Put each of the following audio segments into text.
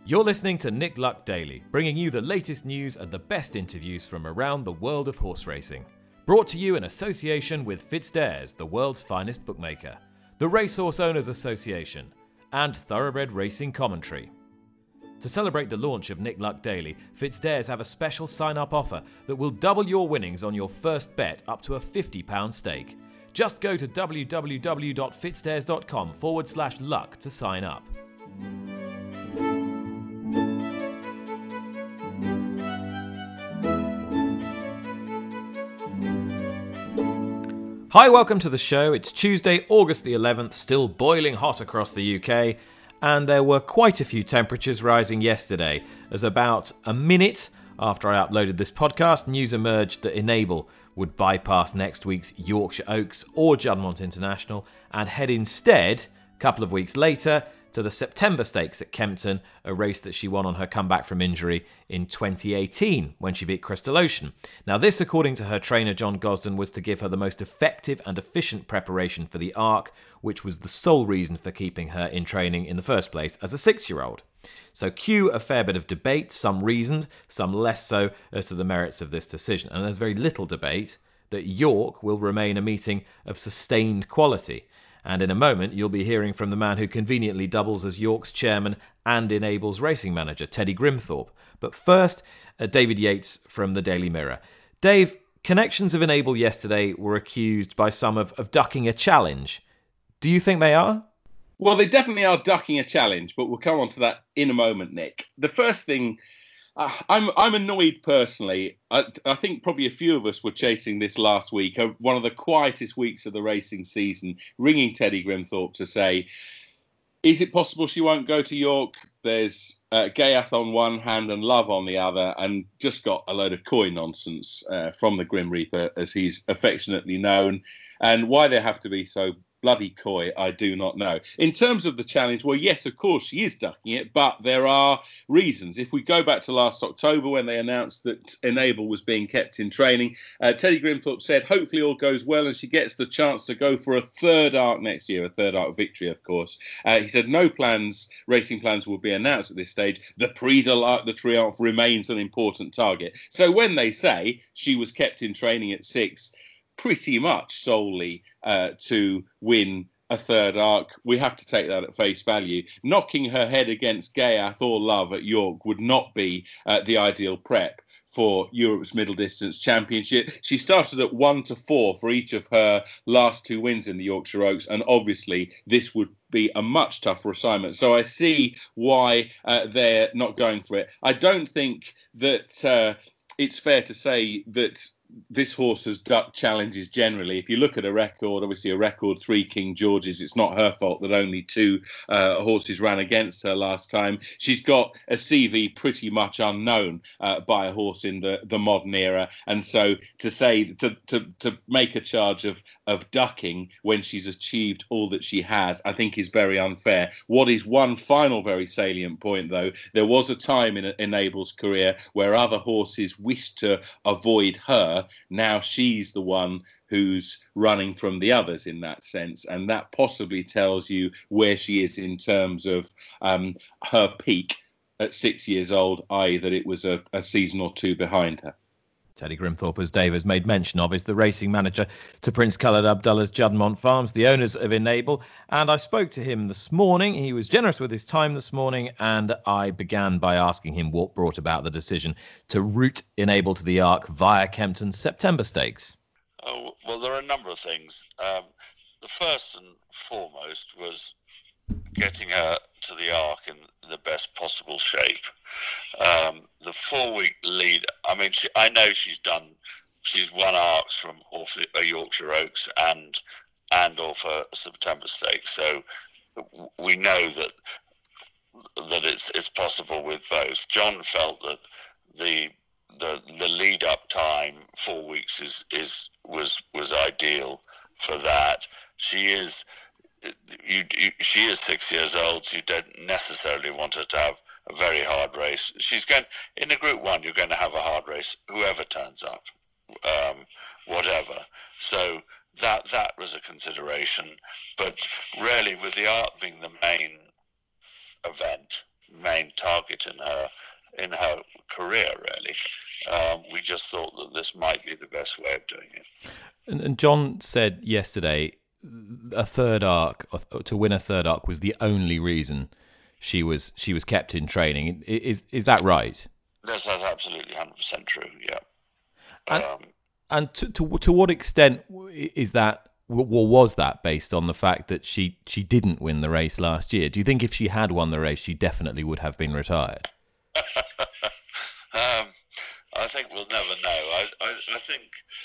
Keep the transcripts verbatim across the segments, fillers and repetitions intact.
You're listening to Nick Luck Daily, bringing you the latest news and the best interviews from around the world of horse racing. Brought to you in association with FitzDares, the world's finest bookmaker, the Racehorse Owners Association, and Thoroughbred Racing Commentary. To celebrate the launch of Nick Luck Daily, FitzDares have a special sign-up offer that will double your winnings on your first bet up to a fifty pound stake. Just go to www.fitzdares.com forward slash luck to sign up. Hi, welcome to the show. It's Tuesday, August the eleventh, still boiling hot across the U K, and there were quite a few temperatures rising yesterday, as about a minute after I uploaded this podcast, news emerged that Enable would bypass next week's Yorkshire Oaks or Juddmonte International and head instead, a couple of weeks later, to the September Stakes at Kempton, a race that she won on her comeback from injury in twenty eighteen when she beat Crystal Ocean. Now this, according to her trainer John Gosden, was to give her the most effective and efficient preparation for the Arc, which was the sole reason for keeping her in training in the first place as a six-year-old. So cue a fair bit of debate, some reasoned, some less so, as to the merits of this decision. And there's very little debate that York will remain a meeting of sustained quality. And in a moment, you'll be hearing from the man who conveniently doubles as York's chairman and Enable's racing manager, Teddy Grimthorpe. But first, uh, David Yates from the Daily Mirror. Dave, connections of Enable yesterday were accused by some of, of ducking a challenge. Do you think they are? Well, they definitely are ducking a challenge, but we'll come on to that in a moment, Nick. The first thing, uh, I'm I'm annoyed personally. I, I think probably a few of us were chasing this last week, uh, one of the quietest weeks of the racing season, ringing Teddy Grimthorpe to say, is it possible she won't go to York? There's uh, Gaiath on one hand and Love on the other, and just got a load of coy nonsense uh, from the Grim Reaper, as he's affectionately known. And why they have to be so bloody coy, I do not know. In terms of the challenge, well, yes, of course, she is ducking it, but there are reasons. If we go back to last October when they announced that Enable was being kept in training, uh, Teddy Grimthorpe said, hopefully all goes well and she gets the chance to go for a third Arc next year, a third Arc victory, of course. Uh, he said no plans, racing plans will be announced at this stage. The Prix de l'Arc de Triomphe remains an important target. So when they say she was kept in training at six, pretty much solely uh, to win a third Arc, we have to take that at face value. Knocking her head against Gaiath or Love at York would not be uh, the ideal prep for Europe's Middle Distance Championship. She started at one to four for each of her last two wins in the Yorkshire Oaks, and obviously this would be a much tougher assignment. So I see why uh, they're not going for it. I don't think that uh, it's fair to say that this horse has ducked challenges generally. If you look at a record, obviously a record three King Georges, it's not her fault that only two uh, horses ran against her last time. She's got a C V pretty much unknown uh, by a horse in the, the modern era. And so to say, to, to, to make a charge of, of ducking when she's achieved all that she has, I think is very unfair. What is one final very salient point, though, there was a time in Enable's career where other horses wished to avoid her. Now she's the one who's running from the others in that sense, and that possibly tells you where she is in terms of um, her peak at six years old, that is that it was a, a season or two behind her. Teddy Grimthorpe, as Dave has made mention of, is the racing manager to Prince Khaled Abdullah's Juddmonte Farms, the owners of Enable. And I spoke to him this morning. He was generous with his time this morning, and I began by asking him what brought about the decision to route Enable to the Arc via Kempton's September Stakes. Oh, well, there are a number of things. Um, the first and foremost was getting her to the Arc in the best possible shape. Um, the four-week lead, I mean, she, I know she's done, she's won Arcs from off the Yorkshire Oaks and and off a September Stakes, so we know that that it's it's possible with both. John felt that the the the lead up time, four weeks, is is was was ideal for that. She is. You, you, she is six years old, so you don't necessarily want her to have a very hard race. She's going in a Group One. You're going to have a hard race, whoever turns up, um, whatever. So that that was a consideration. But really, with the Arc being the main event, main target in her in her career, really. Um, we just thought that this might be the best way of doing it. And, and John said yesterday a third arc, to win a third arc was the only reason she was she was kept in training. Is is that right? Yes, that's absolutely one hundred percent true, yeah. And, um, and to, to to what extent is that, or was that based on the fact that she, she didn't win the race last year? Do you think if she had won the race, she definitely would have been retired? um, I think we'll never know. I, I, I think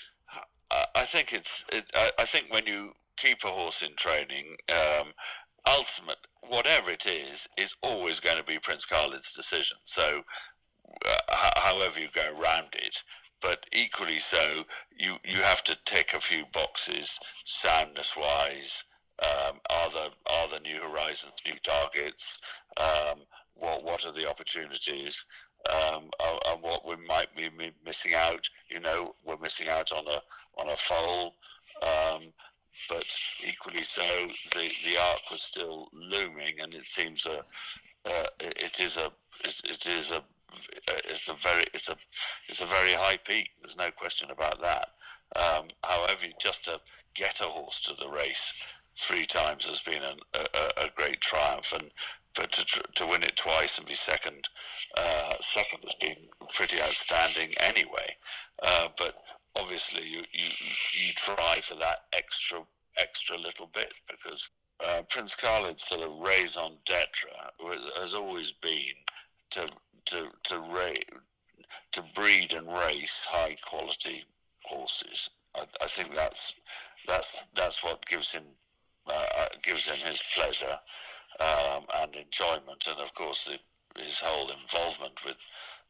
I, I think it's it, I, I think when you keep a horse in training, um, ultimate whatever it is is always going to be Prince Khalid's decision. So uh, however you go around it. But equally so, you, you have to tick a few boxes, soundness-wise. Um, are the are the new horizons, new targets? Um, what what are the opportunities? Um, and what we might be missing out? You know, we're missing out on a on a foal. Um, but equally so, the, the arc was still looming, and it seems a uh, it is a it, it is a It's a very, it's a, it's a very high peak. There's no question about that. Um, however, just to get a horse to the race three times has been an, a, a great triumph, and but to to win it twice and be second, uh, second has been pretty outstanding anyway. Uh, but obviously, you, you you try for that extra extra little bit, because uh, Prince Khalid's sort of raison d'etre has always been to. To to ra- to breed and race high quality horses. I, I think that's that's that's what gives him uh, gives him his pleasure um, and enjoyment, and of course the, his whole involvement with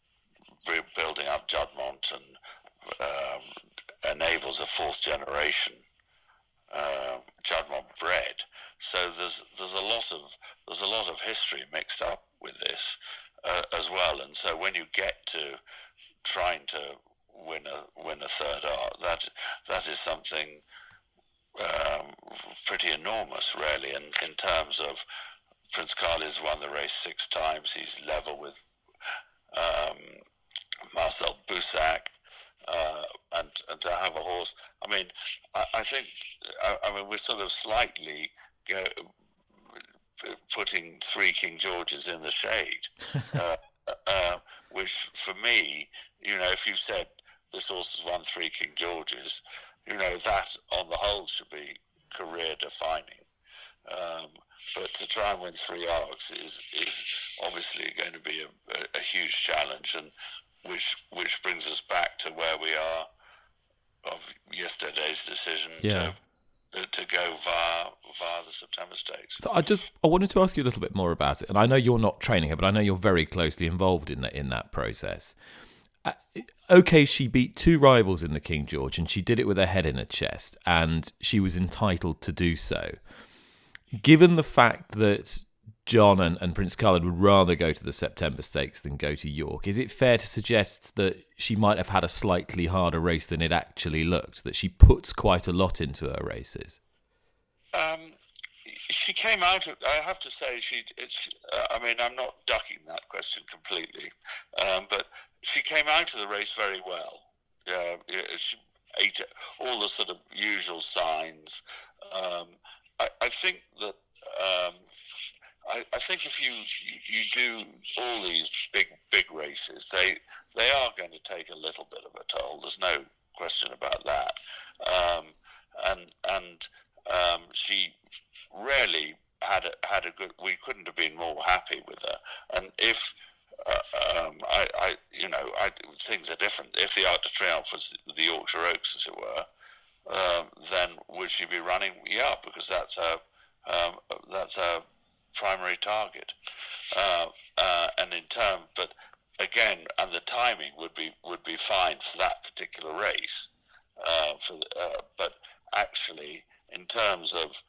building up Juddmonte and um, enables a fourth generation uh, Juddmonte bred. So there's there's a lot of there's a lot of history mixed up with this. Uh, as well, and so when you get to trying to win a win a third art, that that is something um, pretty enormous, really. And in terms of Prince Khalid's won the race six times, he's level with um, Marcel Boussac, uh, and and to have a horse. I mean, I, I think I, I mean we're sort of slightly. You know, putting three King Georges in the shade, uh, uh, which for me, you know, if you said this horse has won three King Georges, you know, that on the whole should be career defining. Um, but to try and win three arcs is is obviously going to be a, a, a huge challenge, and which which brings us back to where we are of yesterday's decision yeah. to. to go via via the September Stakes. So I just I wanted to ask you a little bit more about it, and I know you're not training her, but I know you're very closely involved in that in that process. Uh, okay, she beat two rivals in the King George, and she did it with her head in her chest, and she was entitled to do so. Given the fact that John and, and Prince Khalid would rather go to the September Stakes than go to York, is it fair to suggest that she might have had a slightly harder race than it actually looked, that she puts quite a lot into her races? Um, she came out, of, I have to say, she. It's. Uh, I mean, I'm not ducking that question completely, um, but she came out of the race very well. Uh, she ate all the sort of usual signs. Um, I, I think that... Um, I, I think if you, you you do all these big big races, they they are going to take a little bit of a toll. There's no question about that. Um, and and um, she really had a, had a good. We couldn't have been more happy with her. And if uh, um, I, I you know I, things are different. If the Arc de Triomphe was the Yorkshire Oaks, as it were, um, then would she be running? Yeah, because that's her um, that's her primary target, uh, uh, and in term, but again, and the timing would be would be fine for that particular race. Uh, for uh, but actually, in terms of,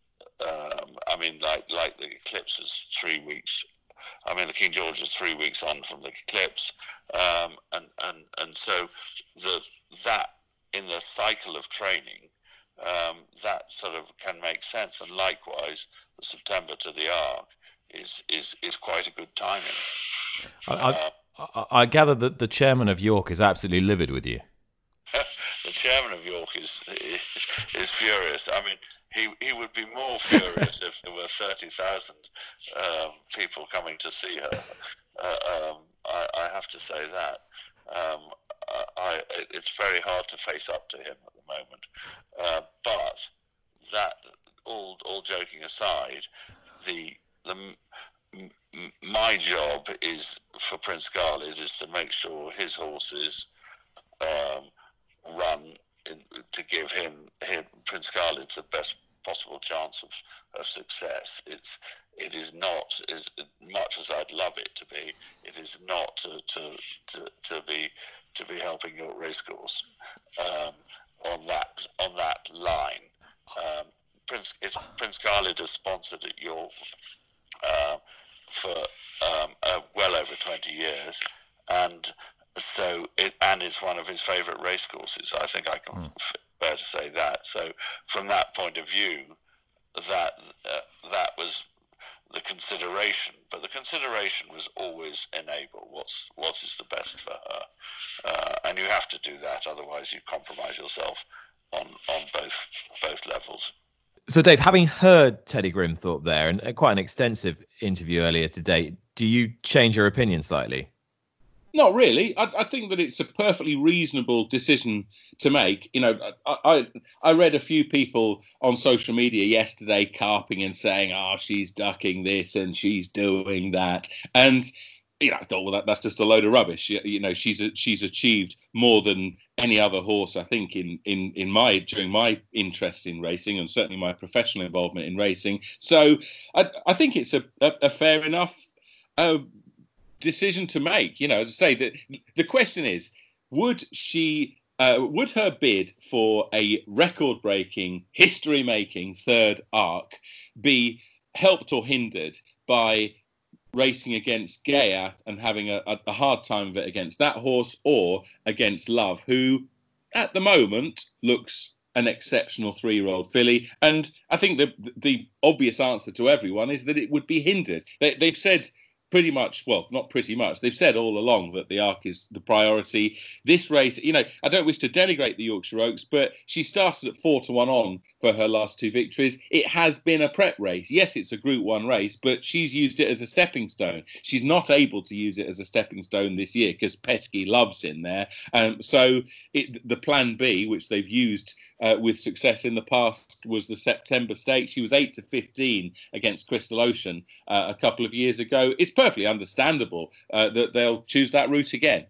um, I mean, like like the Eclipse is three weeks. I mean, the King George is three weeks on from the Eclipse, um, and and and so the that in the cycle of training, um, that sort of can make sense, and likewise. September to the Arc is is, is quite a good timing. I, I, I, I gather that the chairman of York is absolutely livid with you. The chairman of York is, is is furious. I mean, he he would be more furious if there were thirty thousand um, people coming to see her. Uh, um, I, I have to say that. Um, I, I, it's very hard to face up to him at the moment. Uh, but that, all all joking aside, the the my job is for Prince Khalid is to make sure his horses um, run in, to give him, him Prince Khalid the best possible chance of, of success. It's it is not, as much as I'd love it to be, it is not to to, to, to be to be helping York Racecourse um, on that on that line. Um, Prince is, Prince Khalid has sponsored at York uh, for um, uh, well over twenty years, and so it and it's one of his favourite racecourses. I think I can mm. f- bear to say that. So from that point of view, that uh, that was the consideration. But the consideration was always enable. What's what is the best for her, uh, and you have to do that. Otherwise, you compromise yourself on on both both levels. So, Dave, having heard Teddy Grimthorpe there, and quite an extensive interview earlier today, do you change your opinion slightly? Not really. I, I think that it's a perfectly reasonable decision to make. You know, I, I I read a few people on social media yesterday carping and saying, "Oh, she's ducking this and she's doing that," and you know, I thought, well, that, that's just a load of rubbish. You, you know, she's a, she's achieved more than any other horse, I think, in in in my during my interest in racing and certainly my professional involvement in racing. So I I think it's a a, a fair enough Uh, decision to make. You know, as I say, the the question is, would she, uh, would her bid for a record-breaking, history-making third Arc be helped or hindered by racing against Ghaiyyath and having a, a hard time of it against that horse, or against Love, who at the moment looks an exceptional three-year-old filly? And I think the the obvious answer to everyone is that it would be hindered. They, they've said pretty much, well, not pretty much, they've said all along that the Arc is the priority. This race, you know, I don't wish to denigrate the Yorkshire Oaks, but she started at four to one on for her last two victories. It has been a prep race. Yes, it's a Group One race, but she's used it as a stepping stone. She's not able to use it as a stepping stone this year because Pesky Love's in there. Um, so it, the plan B, which they've used uh, with success in the past, was the September Stakes. She was eight to fifteen against Crystal Ocean uh, a couple of years ago. It's perfectly understandable uh, that they'll choose that route again.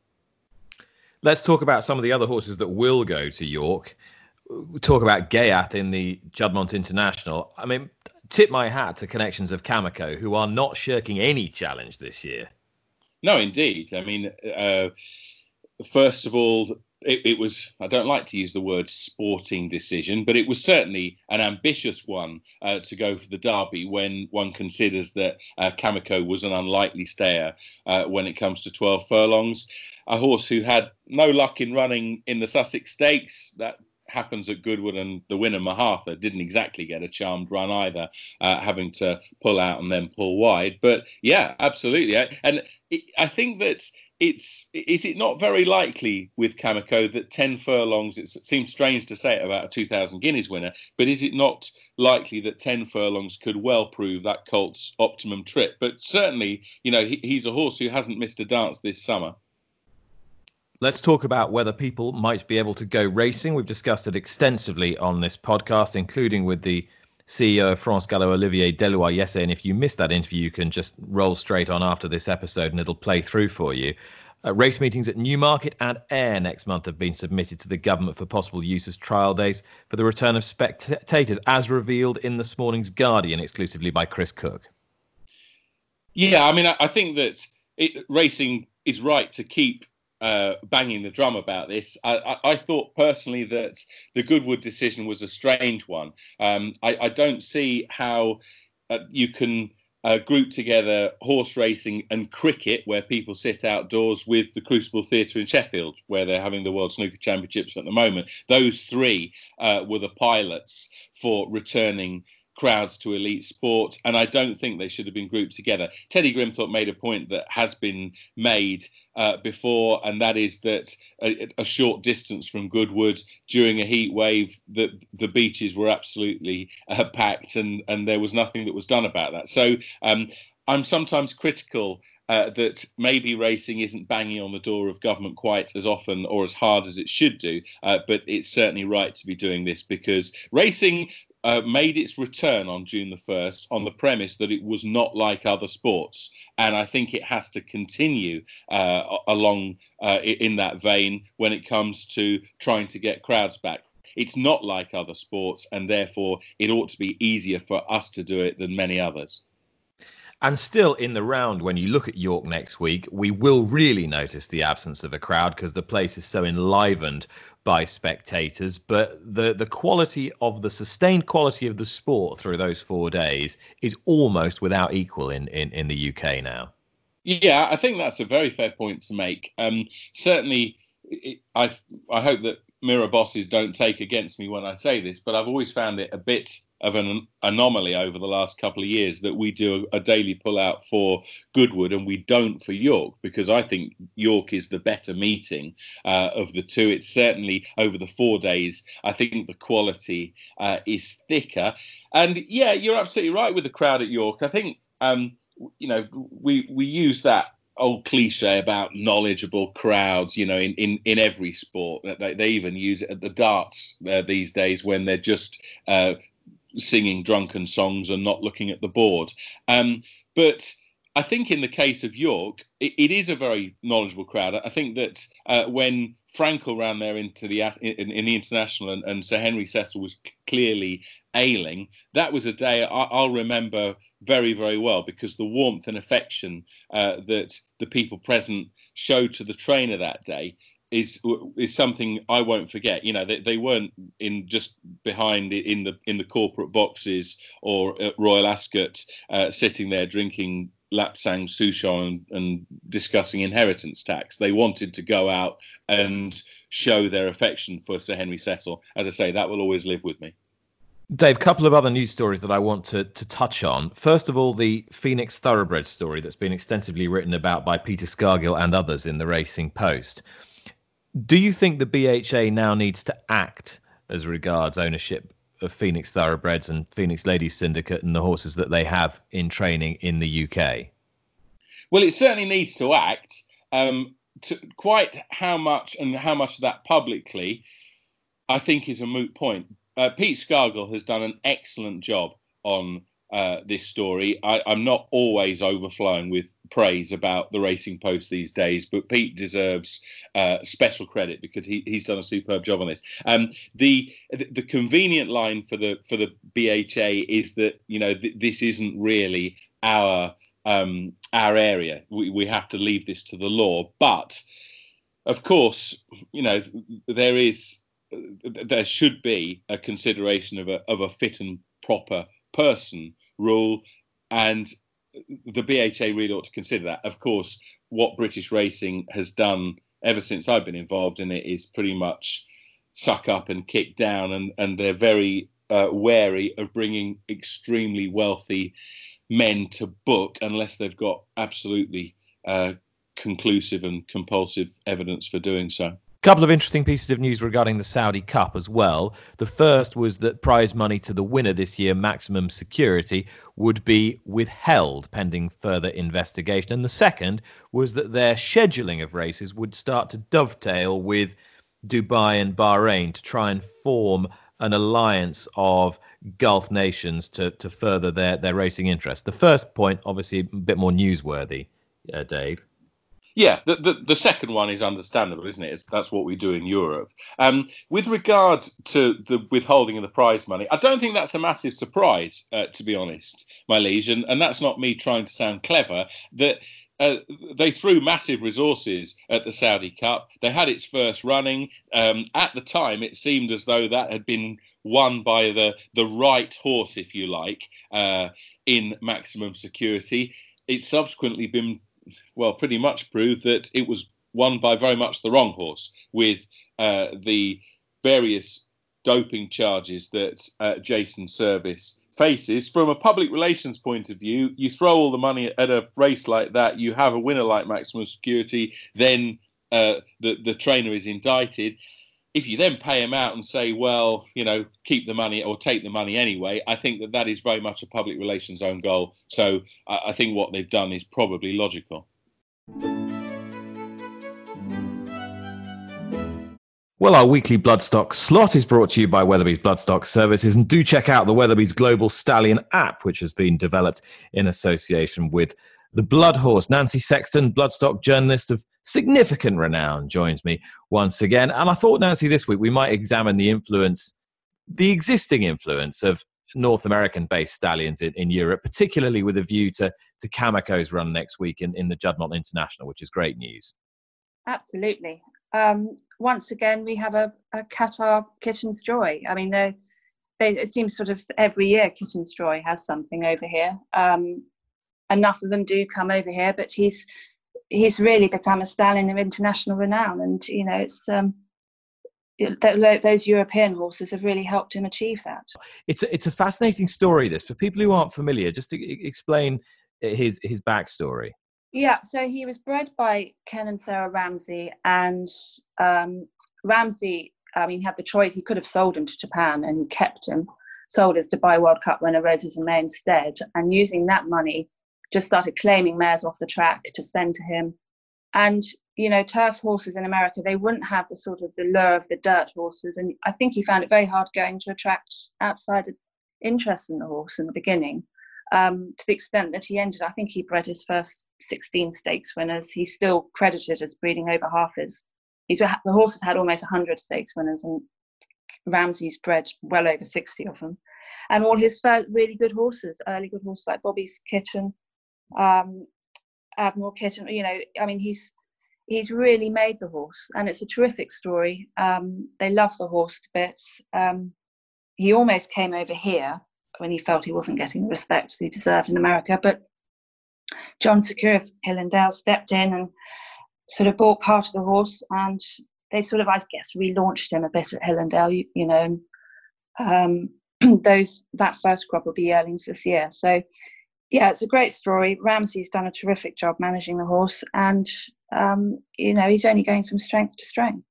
Let's talk about some of the other horses that will go to York. We'll talk about Ghaiyyath in the Juddmonte International. I mean, tip my hat to Connections of Cameco, who are not shirking any challenge this year. No, indeed. I mean, uh, first of all, It, it was, I don't like to use the word sporting decision, but it was certainly an ambitious one uh, to go for the Derby when one considers that uh, Cameco was an unlikely stayer uh, when it comes to twelve furlongs. A horse who had no luck in running in the Sussex Stakes, that happens at Goodwood, and the winner, Mahatha, didn't exactly get a charmed run either, uh, having to pull out and then pull wide. But yeah, absolutely. And it, I think that it's, is it not very likely with Cameco that ten furlongs, it seems strange to say it about a two thousand guineas winner, but is it not likely that ten furlongs could well prove that Colt's optimum trip? But certainly, you know, he, he's a horse who hasn't missed a dance this summer. Let's talk about whether people might be able to go racing. We've discussed it extensively on this podcast, including with the C E O of France Gallo, Olivier Deloy, yesterday. And if you missed that interview, you can just roll straight on after this episode and it'll play through for you. Uh, race meetings at Newmarket and Ayr next month have been submitted to the government for possible use as trial days for the return of spectators, as revealed in this morning's Guardian, exclusively by Chris Cook. Yeah, I mean, I, I think that it, racing is right to keep Uh, banging the drum about this. I, I, I thought personally that the Goodwood decision was a strange one. Um, I, I don't see how uh, you can uh, group together horse racing and cricket, where people sit outdoors, with the Crucible Theatre in Sheffield, where they're having the World Snooker Championships at the moment. Those three uh, were the pilots for returning crowds to elite sports, and I don't think they should have been grouped together. Teddy Grimthorpe made a point that has been made uh, before, and that is that a, a short distance from Goodwood during a heat wave, the, the beaches were absolutely uh, packed, and, and there was nothing that was done about that. So um, I'm sometimes critical Uh, that maybe racing isn't banging on the door of government quite as often or as hard as it should do, uh, but it's certainly right to be doing this, because racing uh, made its return on June the first on the premise that it was not like other sports, and I think it has to continue uh, along uh, in that vein when it comes to trying to get crowds back. It's not like other sports, and therefore it ought to be easier for us to do it than many others. And still in the round, when you look at York next week, we will really notice the absence of a crowd because the place is so enlivened by spectators. But the, the quality of the sustained quality of the sport through those four days is almost without equal in, in, in the U K now. Yeah, I think that's a very fair point to make. Um, certainly, it, I I hope that Mirror bosses don't take against me when I say this, but I've always found it a bit of an anomaly over the last couple of years that we do a daily pull-out for Goodwood and we don't for York, because I think York is the better meeting uh, of the two. It's certainly, over the four days, I think the quality uh, is thicker. And yeah, you're absolutely right with the crowd at York. I think, um, you know, we, we use that old cliche about knowledgeable crowds, you know, in, in, in every sport. They, they even use it at the darts uh, these days when they're just uh, singing drunken songs and not looking at the board. Um, but I think in the case of York, it, it is a very knowledgeable crowd. I think that uh, when Frankel ran there into the in, in the international and, and Sir Henry Cecil was clearly ailing, that was a day I, I'll remember very, very well, because the warmth and affection uh, that the people present showed to the trainer that day is is something I won't forget. You know, they, they weren't in just behind in the in the corporate boxes or at Royal Ascot uh, sitting there drinking Lapsang Souchong and, and discussing inheritance tax. They wanted to go out and show their affection for Sir Henry Cecil. As I say, that will always live with me. Dave, a couple of other news stories that I want to, to touch on. First of all, the Phoenix Thoroughbred story that's been extensively written about by Peter Scargill and others in the Racing Post. Do you think the B H A now needs to act as regards ownership of Phoenix Thoroughbreds and Phoenix Ladies Syndicate and the horses that they have in training in the U K? Well, it certainly needs to act. Um, to quite how much and how much of that publicly, I think, is a moot point. Uh, Pete Scargill has done an excellent job on uh, this story. I, I'm not always overflowing with praise about the Racing Post these days, but Pete deserves uh, special credit because he, he's done a superb job on this. Um, the the convenient line for the for the B H A is that, you know, th- this isn't really our um, our area. We we have to leave this to the law. But of course, you know, there is there should be a consideration of a of a fit and proper person rule, and the B H A really ought to consider that. Of course, what British racing has done ever since I've been involved in it is pretty much suck up and kick down, and, and they're very uh, wary of bringing extremely wealthy men to book unless they've got absolutely uh, conclusive and compulsive evidence for doing so. Couple of interesting pieces of news regarding the Saudi Cup as well. The first was that prize money to the winner this year, Maximum Security, would be withheld pending further investigation. And the second was that their scheduling of races would start to dovetail with Dubai and Bahrain to try and form an alliance of Gulf nations to, to further their, their racing interest. The first point, obviously, a bit more newsworthy, uh, Dave. Yeah, the, the, the second one is understandable, isn't it? It's, that's what we do in Europe. Um, with regard to the withholding of the prize money, I don't think that's a massive surprise, uh, to be honest, my liege. And, and that's not me trying to sound clever. That uh, they threw massive resources at the Saudi Cup. They had its first running. Um, at the time, it seemed as though that had been won by the, the right horse, if you like, uh, in Maximum Security. It's subsequently been well, pretty much proved that it was won by very much the wrong horse, with uh, the various doping charges that uh, Jason Service faces. From a public relations point of view, you throw all the money at a race like that, you have a winner like Maximum Security, then uh, the, the trainer is indicted. If you then pay him out and say, well, you know, keep the money or take the money anyway, I think that that is very much a public relations own goal. So I, I think what they've done is probably logical. Well, our weekly Bloodstock slot is brought to you by Weatherby's Bloodstock Services, and do check out the Weatherby's Global Stallion app, which has been developed in association with the Blood Horse. Nancy Sexton, Bloodstock journalist of significant renown, joins me once again. And I thought, Nancy, this week we might examine the influence, the existing influence of North American-based stallions in, in Europe, particularly with a view to, to Cameco's run next week in, in the Juddmonte International, which is great news. Absolutely. Um, once again, we have a, a Qatar Kitten's Joy. I mean, they, they, it seems sort of every year Kitten's Joy has something over here. Um, enough of them do come over here, but he's he's really become a stallion of international renown. And, you know, it's um, it, those European horses have really helped him achieve that. It's a, it's a fascinating story, this. For people who aren't familiar, just to explain his his backstory. Yeah, so he was bred by Ken and Sarah Ramsey, and um, Ramsey, I mean, had the choice. He could have sold him to Japan, and he kept him, sold his Dubai World Cup winner Roses and May instead, and using that money, just started claiming mares off the track to send to him. And, you know, turf horses in America, they wouldn't have the sort of the lure of the dirt horses, and I think he found it very hard going to attract outside interest in the horse in the beginning. Um, to the extent that he ended, I think he bred his first sixteen stakes winners. He's still credited as breeding over half his. He's the horse has had almost one hundred stakes winners, and Ramsey's bred well over sixty of them. And all his really good horses, early good horses like Bobby's Kitten, um, Admiral Kitten. You know, I mean, he's he's really made the horse, and it's a terrific story. Um, they love the horse to bits. Um, he almost came over here when he felt he wasn't getting the respect he deserved in America. But John Secure of Hillendale stepped in and sort of bought part of the horse, and they sort of, I guess, relaunched him a bit at Hillendale, you, you know. Um, those that first crop will be yearlings this year. So, yeah, it's a great story. Ramsey's done a terrific job managing the horse, and, um, you know, he's only going from strength to strength.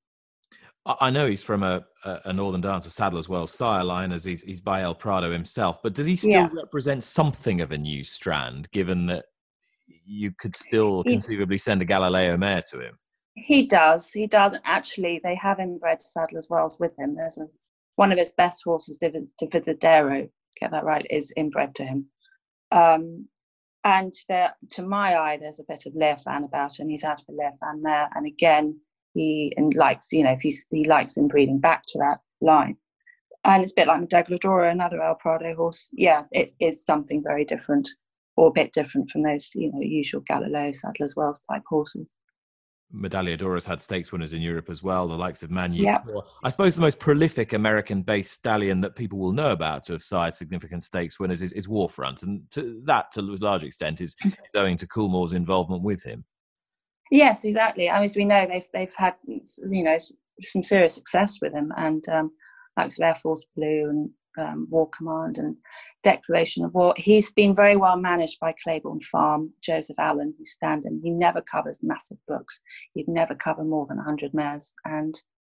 I know he's from a, a Northern Dancer Saddler's Well sire line, as he's, he's by El Prado himself, but does he still yeah. represent something of a new strand, given that you could still he, conceivably send a Galileo mare to him? He does, he does. Actually, they have inbred Saddler's Wells with him. There's a, one of his best horses, Divisadero, get that right, is inbred to him. Um, and there, to my eye, there's a bit of Leofan about him. He's out for Leofan there, and again, he and likes, you know, if he's, he likes inbreeding back to that line. And it's a bit like Medagladora, another El Prado horse. Yeah, it is something very different, or a bit different from those, you know, usual Galileo, Saddler's Wells type horses. Medaglia Dora's had stakes winners in Europe as well, the likes of Manu. Yep. I suppose the most prolific American-based stallion that people will know about to have sired significant stakes winners is, is Warfront, and to, that, to a large extent, is, is owing to Coolmore's involvement with him. Yes, exactly. I mean, as we know, they've they've had, you know, some serious success with him, and um, likes of Air Force Blue and um, War Command and Declaration of War. He's been very well managed by Claiborne Farm, Joseph Allen, who's standing. He never covers massive books. He'd never cover more than one hundred mares. And,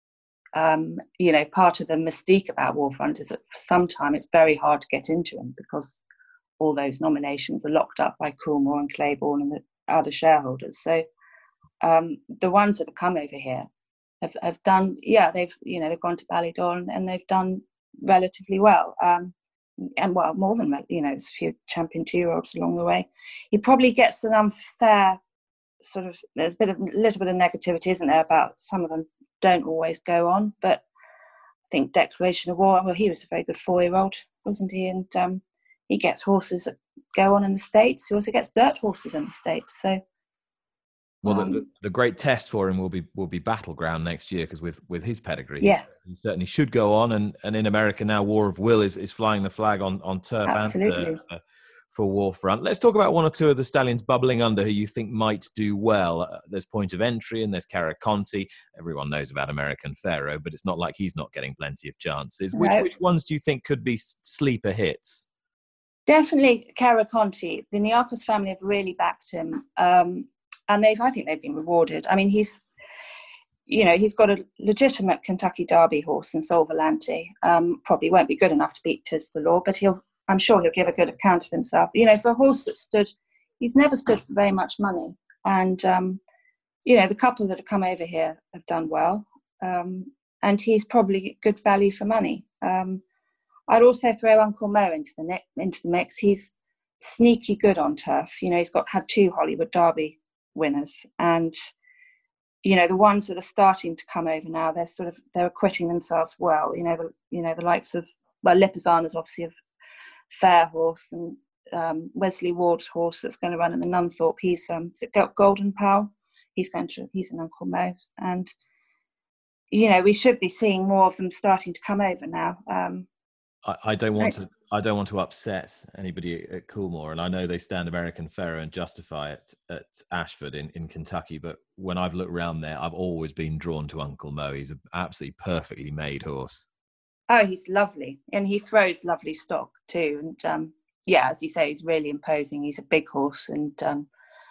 um, you know, part of the mystique about Warfront is that for some time it's very hard to get into him because all those nominations are locked up by Coolmore and Claiborne and the other shareholders. So um, the ones that have come over here have, have done, yeah, they've, you know, they've gone to Ballydor and, and they've done relatively well. Um, and well, more than that, you know, there's a few champion two-year-olds along the way. He probably gets an unfair sort of, there's a bit of, a little bit of negativity, isn't there, about some of them don't always go on, but I think Declaration of War, well, he was a very good four-year-old, wasn't he? And um, he gets horses that go on in the States. He also gets dirt horses in the States. So, well, um, the, the great test for him will be will be Battleground next year, because with, with his pedigree, yes, he certainly should go on. And, and in America now, War of Will is, is flying the flag on, on turf absolutely. and uh, for Warfront. Let's talk about one or two of the stallions bubbling under who you think might do well. Uh, there's Point of Entry and there's Caraconti. Everyone knows about American Pharaoh, but it's not like he's not getting plenty of chances. Which, No. which ones do you think could be sleeper hits? Definitely Caraconti. The Niarchos family have really backed him. Um, and they've, I think they've been rewarded. I mean, he's, you know, he's got a legitimate Kentucky Derby horse in Sol Volante. Um, probably won't be good enough to beat Tis the Law, but he'll, I'm sure he'll give a good account of himself. You know, for a horse that stood, he's never stood for very much money. And, um, you know, the couple that have come over here have done well. Um, and he's probably good value for money. Um, I'd also throw Uncle Mo into the, ne- into the mix. He's sneaky good on turf. You know, he's got had two Hollywood Derby winners. And, you know, the ones that are starting to come over now, they're sort of, they're acquitting themselves well. You know, the, you know, the likes of, well, Lipizzaner's obviously a fair horse, and um, Wesley Ward's horse that's going to run in the Nunthorpe, he's, um, is it Golden Pal? He's going to, he's an Uncle Mo. And, you know, we should be seeing more of them starting to come over now. Um, I, I don't want to. I don't want to upset anybody at Coolmore, and I know they stand American Pharaoh and Justify it at Ashford in, in Kentucky. But when I've looked around there, I've always been drawn to Uncle Mo. He's an absolutely perfectly made horse. Oh, he's lovely, and he throws lovely stock too. And um, yeah, as you say, he's really imposing. He's a big horse and um,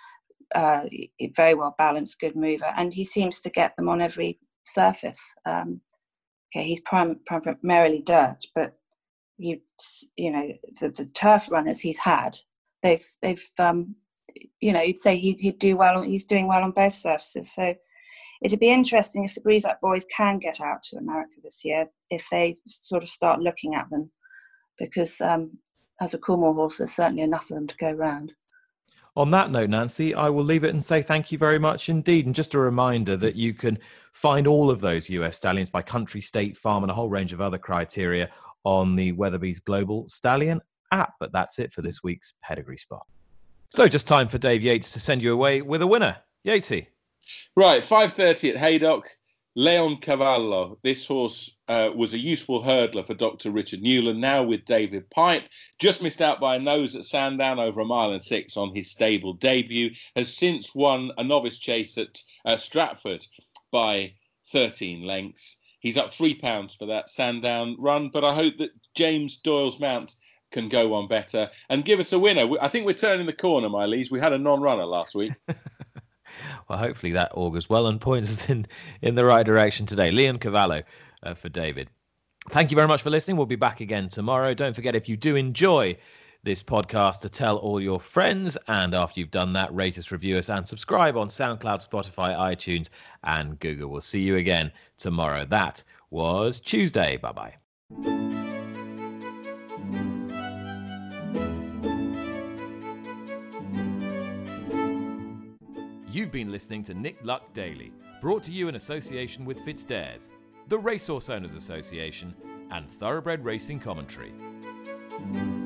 uh, very well balanced, good mover, and he seems to get them on every surface. Um, okay, he's prim- primarily dirt, but you you know the, the turf runners he's had, they've they've um, you know you'd say he'd, he'd do well. He's doing well on both surfaces, so. It'd be interesting if the Breezeup boys can get out to America this year, if they sort of start looking at them, because um, as a Coolmore horse, there's certainly enough of them to go round. On that note, Nancy, I will leave it and say thank you very much indeed. And just a reminder that you can find all of those U S stallions by country, state, farm, and a whole range of other criteria on the Weatherby's Global Stallion app. But that's it for this week's Pedigree Spot. So just time for Dave Yates to send you away with a winner. Yatesy. Right, five thirty at Haydock, Leon Cavallo. This horse uh, was a useful hurdler for Doctor Richard Newland, now with David Pipe. Just missed out by a nose at Sandown over a mile and six on his stable debut. Has since won a novice chase at uh, Stratford by thirteen lengths. He's up three pounds for that Sandown run, but I hope that James Doyle's mount can go on better and give us a winner. I think we're turning the corner, my Lees. We had a non-runner last week. Well, hopefully that augurs well and points us in, in the right direction today. Leon Cavallo uh, for David. Thank you very much for listening. We'll be back again tomorrow. Don't forget, if you do enjoy this podcast, to tell all your friends. And after you've done that, rate us, review us, and subscribe on SoundCloud, Spotify, iTunes, and Google. We'll see you again tomorrow. That was Tuesday. Bye-bye. You've been listening to Nick Luck Daily, brought to you in association with FitzDares, the Racehorse Owners Association, and Thoroughbred Racing Commentary.